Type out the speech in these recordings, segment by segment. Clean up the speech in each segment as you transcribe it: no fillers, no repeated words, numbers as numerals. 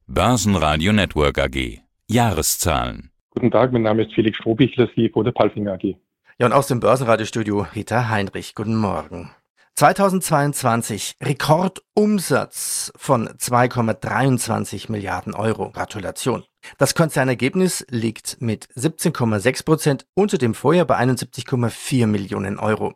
Börsenradio Network AG. Jahreszahlen. Guten Tag, mein Name ist Felix Strohbichler, CFO der PALFINGER AG. Ja, und aus dem Börsenradiostudio Peter Heinrich. Guten Morgen. 2022 Rekordumsatz von 2,23 Milliarden Euro. Gratulation. Das Konzernergebnis liegt mit 17,6% unter dem Vorjahr bei 71,4 Millionen Euro.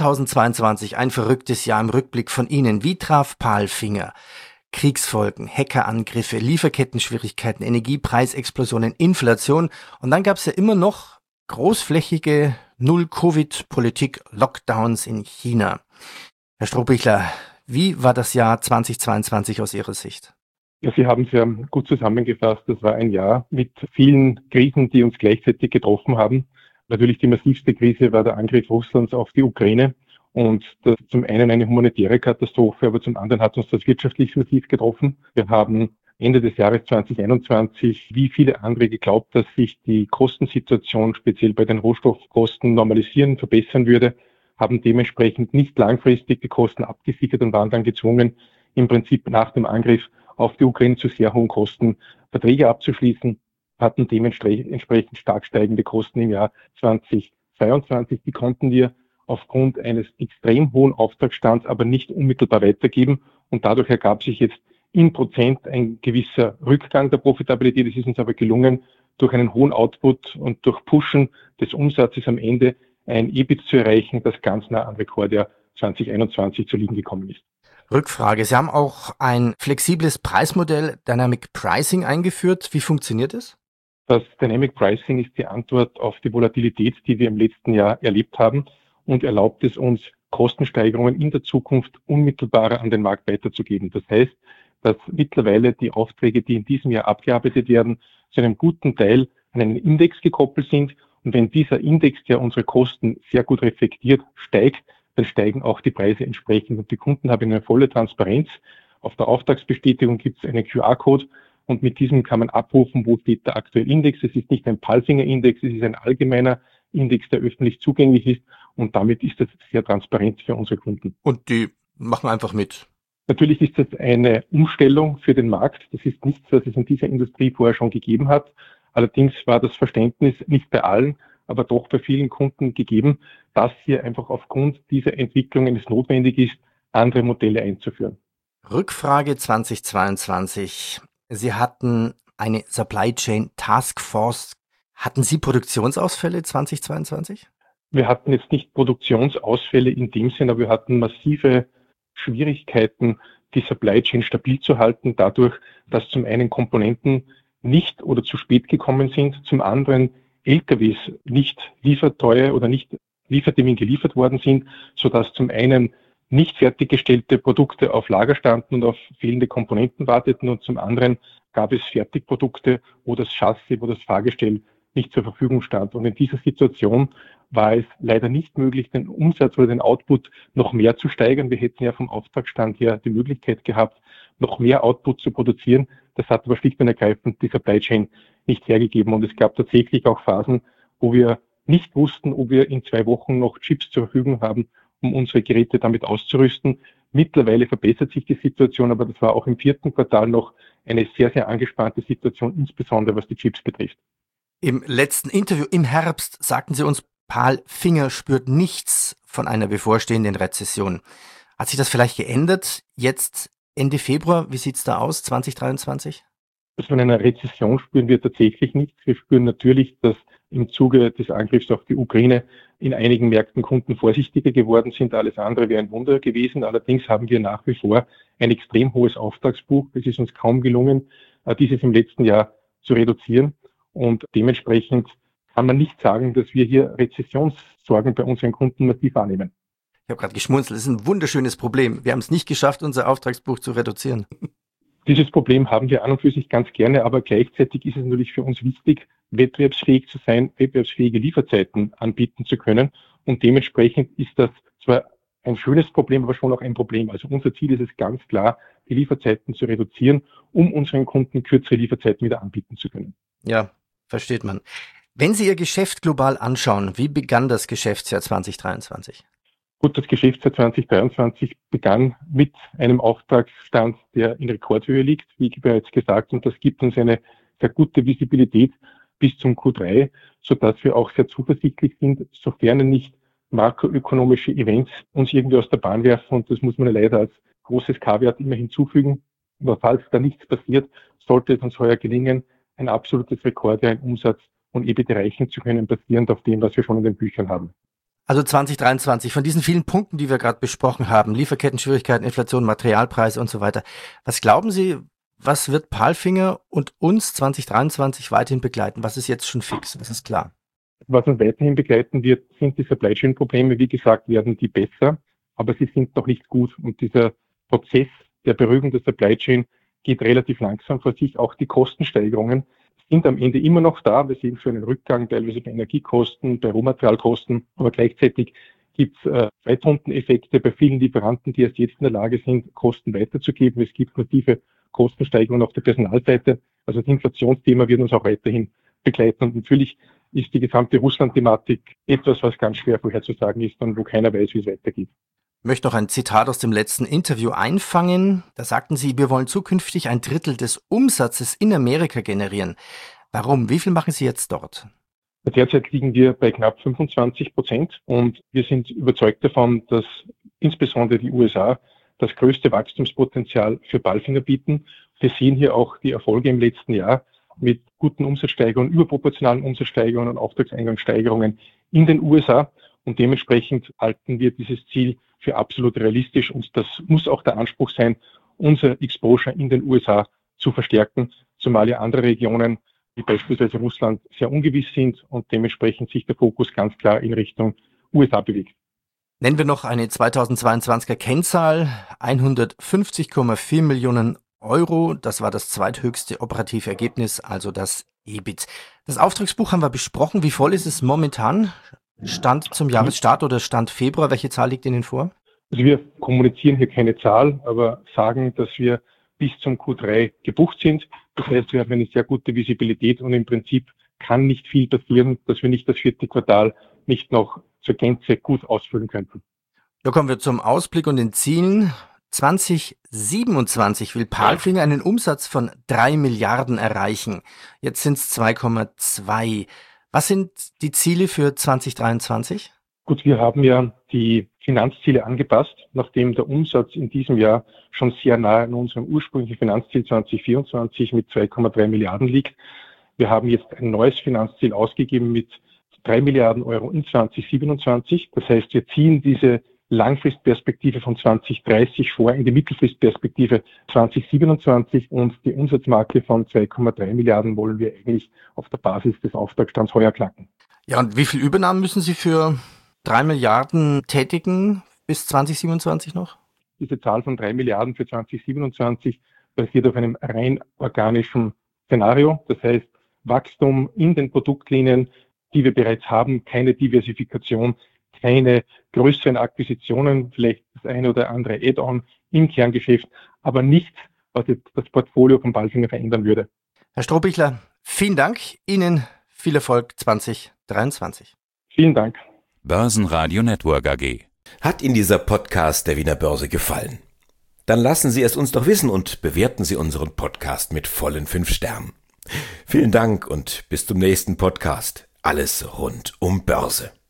2022 ein verrücktes Jahr im Rückblick von Ihnen. Wie traf PALFINGER? Kriegsfolgen, Hackerangriffe, Lieferkettenschwierigkeiten, Energiepreisexplosionen, Inflation. Und dann gab es ja immer noch großflächige Null-Covid-Politik, Lockdowns in China. Herr Strohbichler, wie war das Jahr 2022 aus Ihrer Sicht? Ja, Sie haben es ja gut zusammengefasst. Das war ein Jahr mit vielen Krisen, die uns gleichzeitig getroffen haben. Natürlich die massivste Krise war der Angriff Russlands auf die Ukraine. Und das ist zum einen eine humanitäre Katastrophe, aber zum anderen hat uns das wirtschaftlich massiv getroffen. Wir haben Ende des Jahres 2021, wie viele andere, geglaubt, dass sich die Kostensituation speziell bei den Rohstoffkosten normalisieren, verbessern würde, haben dementsprechend nicht langfristig die Kosten abgesichert und waren dann gezwungen, im Prinzip nach dem Angriff auf die Ukraine zu sehr hohen Kosten Verträge abzuschließen, hatten dementsprechend stark steigende Kosten im Jahr 2022. Die konnten wir aufgrund eines extrem hohen Auftragsstands aber nicht unmittelbar weitergeben. Und dadurch ergab sich jetzt in Prozent ein gewisser Rückgang der Profitabilität. Es ist uns aber gelungen, durch einen hohen Output und durch Pushen des Umsatzes am Ende ein EBIT zu erreichen, das ganz nah am Rekordjahr 2021 zu liegen gekommen ist. Rückfrage. Sie haben auch ein flexibles Preismodell Dynamic Pricing eingeführt. Wie funktioniert es? Das Dynamic Pricing ist die Antwort auf die Volatilität, die wir im letzten Jahr erlebt haben, und erlaubt es uns, Kostensteigerungen in der Zukunft unmittelbarer an den Markt weiterzugeben. Das heißt, dass mittlerweile die Aufträge, die in diesem Jahr abgearbeitet werden, zu einem guten Teil an einen Index gekoppelt sind. Und wenn dieser Index, der unsere Kosten sehr gut reflektiert, steigt, dann steigen auch die Preise entsprechend. Und die Kunden haben eine volle Transparenz. Auf der Auftragsbestätigung gibt es einen QR-Code. Und mit diesem kann man abrufen, wo steht der aktuelle Index. Es ist nicht ein PALFINGER-Index, es ist ein allgemeiner Index, der öffentlich zugänglich ist. Und damit ist das sehr transparent für unsere Kunden. Und die machen einfach mit. Natürlich ist das eine Umstellung für den Markt. Das ist nichts, was es in dieser Industrie vorher schon gegeben hat. Allerdings war das Verständnis nicht bei allen, aber doch bei vielen Kunden gegeben, dass hier einfach aufgrund dieser Entwicklungen es notwendig ist, andere Modelle einzuführen. Rückfrage 2022. Sie hatten eine Supply Chain Task Force. Hatten Sie Produktionsausfälle 2022? Wir hatten jetzt nicht Produktionsausfälle in dem Sinn, aber wir hatten massive Schwierigkeiten, die Supply Chain stabil zu halten, dadurch, dass zum einen Komponenten nicht oder zu spät gekommen sind, zum anderen LKWs nicht lieferteuer oder nicht Liefertermin geliefert worden sind, sodass zum einen nicht fertiggestellte Produkte auf Lager standen und auf fehlende Komponenten warteten, und zum anderen gab es Fertigprodukte, wo das Chassis, wo das Fahrgestell nicht zur Verfügung stand. Und in dieser Situation war es leider nicht möglich, den Umsatz oder den Output noch mehr zu steigern. Wir hätten ja vom Auftragsstand her die Möglichkeit gehabt, noch mehr Output zu produzieren. Das hat aber schlicht und ergreifend die Supply Chain nicht hergegeben. Und es gab tatsächlich auch Phasen, wo wir nicht wussten, ob wir in 2 Wochen noch Chips zur Verfügung haben, um unsere Geräte damit auszurüsten. Mittlerweile verbessert sich die Situation, aber das war auch im 4. Quartal noch eine sehr, sehr angespannte Situation, insbesondere was die Chips betrifft. Im letzten Interview im Herbst sagten Sie uns, PALFINGER spürt nichts von einer bevorstehenden Rezession. Hat sich das vielleicht geändert? Jetzt Ende Februar, wie sieht's da aus, 2023? Also von einer Rezession spüren wir tatsächlich nichts. Wir spüren natürlich, dass im Zuge des Angriffs auf die Ukraine in einigen Märkten Kunden vorsichtiger geworden sind. Alles andere wäre ein Wunder gewesen. Allerdings haben wir nach wie vor ein extrem hohes Auftragsbuch. Es ist uns kaum gelungen, dieses im letzten Jahr zu reduzieren. Und dementsprechend kann man nicht sagen, dass wir hier Rezessionssorgen bei unseren Kunden massiv wahrnehmen. Ich habe gerade geschmunzelt, das ist ein wunderschönes Problem. Wir haben es nicht geschafft, unser Auftragsbuch zu reduzieren. Dieses Problem haben wir an und für sich ganz gerne, aber gleichzeitig ist es natürlich für uns wichtig, wettbewerbsfähig zu sein, wettbewerbsfähige Lieferzeiten anbieten zu können. Und dementsprechend ist das zwar ein schönes Problem, aber schon auch ein Problem. Also unser Ziel ist es ganz klar, die Lieferzeiten zu reduzieren, um unseren Kunden kürzere Lieferzeiten wieder anbieten zu können. Ja, versteht man. Wenn Sie Ihr Geschäft global anschauen, wie begann das Geschäftsjahr 2023? Gut, das Geschäftsjahr 2023 begann mit einem Auftragsstand, der in Rekordhöhe liegt, wie bereits gesagt, und das gibt uns eine sehr gute Visibilität bis zum Q3, sodass wir auch sehr zuversichtlich sind, sofern nicht makroökonomische Events uns irgendwie aus der Bahn werfen, und das muss man leider als großes K-Wert immer hinzufügen. Aber falls da nichts passiert, sollte es uns heuer gelingen, ein absolutes Rekordjahr in Umsatz und EBIT erreichen zu können, basierend auf dem, was wir schon in den Büchern haben. Also 2023, von diesen vielen Punkten, die wir gerade besprochen haben, Lieferketten-Schwierigkeiten, Inflation, Materialpreise und so weiter, was glauben Sie, was wird Palfinger und uns 2023 weiterhin begleiten? Was ist jetzt schon fix? Was ist klar? Was uns weiterhin begleiten wird, sind die Supply Chain Probleme. Wie gesagt, werden die besser, aber sie sind noch nicht gut. Und dieser Prozess der Beruhigung der Supply Chain geht relativ langsam vor sich. Auch die Kostensteigerungen sind am Ende immer noch da. Wir sehen schon einen Rückgang, teilweise bei Energiekosten, bei Rohmaterialkosten, aber gleichzeitig gibt es Zweitrundeneffekte bei vielen Lieferanten, die erst jetzt in der Lage sind, Kosten weiterzugeben. Es gibt massive Kostensteigerungen auf der Personalseite. Also das Inflationsthema wird uns auch weiterhin begleiten. Und natürlich ist die gesamte Russland-Thematik etwas, was ganz schwer vorherzusagen ist und wo keiner weiß, wie es weitergeht. Ich möchte noch ein Zitat aus dem letzten Interview einfangen. Da sagten Sie, wir wollen zukünftig 1/3 des Umsatzes in Amerika generieren. Warum? Wie viel machen Sie jetzt dort? Derzeit liegen wir bei knapp 25% und wir sind überzeugt davon, dass insbesondere die USA das größte Wachstumspotenzial für Palfinger bieten. Wir sehen hier auch die Erfolge im letzten Jahr mit guten Umsatzsteigerungen, überproportionalen Umsatzsteigerungen und Auftragseingangssteigerungen in den USA. Und dementsprechend halten wir dieses Ziel für absolut realistisch. Und das muss auch der Anspruch sein, unser Exposure in den USA zu verstärken, zumal ja andere Regionen, wie beispielsweise Russland, sehr ungewiss sind und dementsprechend sich der Fokus ganz klar in Richtung USA bewegt. Nennen wir noch eine 2022er Kennzahl, 150,4 Millionen Euro. Das war das zweithöchste operative Ergebnis, also das EBIT. Das Auftragsbuch haben wir besprochen. Wie voll ist es momentan? Stand zum Jahresstart oder Stand Februar? Welche Zahl liegt Ihnen vor? Also wir kommunizieren hier keine Zahl, aber sagen, dass wir bis zum Q3 gebucht sind. Das heißt, wir haben eine sehr gute Visibilität und im Prinzip kann nicht viel passieren, dass wir nicht das 4. Quartal nicht noch zur Gänze gut ausfüllen könnten. Da kommen wir zum Ausblick und den Zielen. 2027 will Palfinger einen Umsatz von 3 Milliarden erreichen. Jetzt sind es 2,2. Was sind die Ziele für 2023? Gut, wir haben ja die Finanzziele angepasst, nachdem der Umsatz in diesem Jahr schon sehr nahe an unserem ursprünglichen Finanzziel 2024 mit 2,3 Milliarden liegt. Wir haben jetzt ein neues Finanzziel ausgegeben mit 3 Milliarden Euro in 2027. Das heißt, wir ziehen diese Langfristperspektive von 2030 vor in die Mittelfristperspektive 2027 und die Umsatzmarke von 2,3 Milliarden wollen wir eigentlich auf der Basis des Auftragsstands heuer knacken. Ja, und wie viel Übernahmen müssen Sie für 3 Milliarden tätigen bis 2027 noch? Diese Zahl von 3 Milliarden für 2027 basiert auf einem rein organischen Szenario. Das heißt, Wachstum in den Produktlinien, die wir bereits haben, keine Diversifikation, keine größeren Akquisitionen, vielleicht das eine oder andere Add-on im Kerngeschäft, aber nichts, was jetzt das Portfolio von Palfinger verändern würde. Herr Strohbichler, vielen Dank. Ihnen viel Erfolg 2023. Vielen Dank. Börsenradio Network AG. Hat Ihnen dieser Podcast der Wiener Börse gefallen? Dann lassen Sie es uns doch wissen und bewerten Sie unseren Podcast mit vollen 5 Sternen. Vielen Dank und bis zum nächsten Podcast. Alles rund um Börse.